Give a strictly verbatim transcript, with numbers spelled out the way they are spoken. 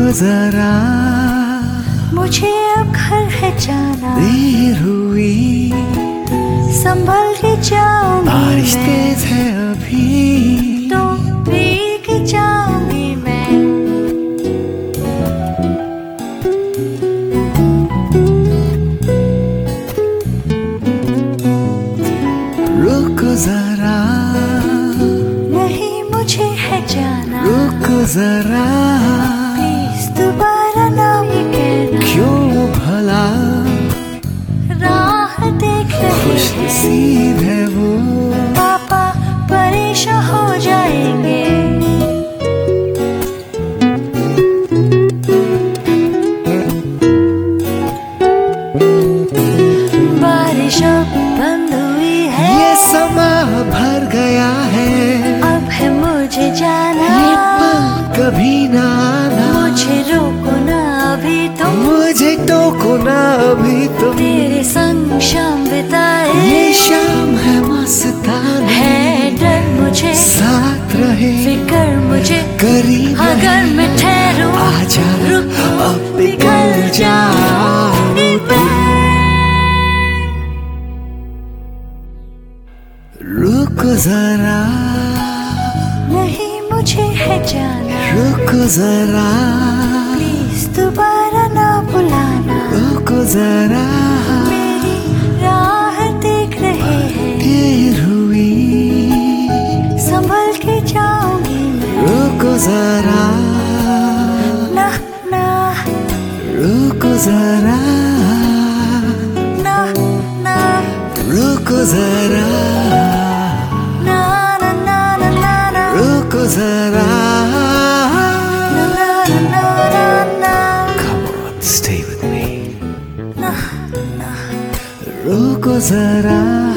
जरा, मुझे अब घर है जाना। देर हुई, संभल के जाऊंगी बारिश मैं, तेज है अभी, तो भीग जाऊंगी मैं। रुको जरा, नहीं मुझे है जाना। रुको जरा, प्लीज दोबारा ना ये कहना। क्यों भला, राह देख रहे खुश हैं, नसीब है वो, पापा परेशान हो जाएंगे। बारिश अब बंद हुई है, ये समा भर गया है, अब है मुझे जाना। ये पल कभी ना आना, मुझे रोको ना अभी तुम, मुझे टोको ना अभी तुम। तेरे संग शाम बिताए, ये शाम है मस्तानी, है डर मुझे, साथ रहे फिक्र मुझे, करीब अगर मैं ठहरूं आजा, रुको अब पिघल जाऊं तू। रुको जरा, नहीं मुझे है जाना। रुको जरा, प्लीज दोबारा ना बुलाना। रुको जरा, मेरी राह देख रहे हैं, देर हुई, संभल के जाऊंगी मैं। रुको जरा, ना ना रुको जरा, ना ना रुको जरा, ना ना ना ना ना ना रुको जरा। ना ना ना ना Come on, stay with me. ना ना रुको जरा।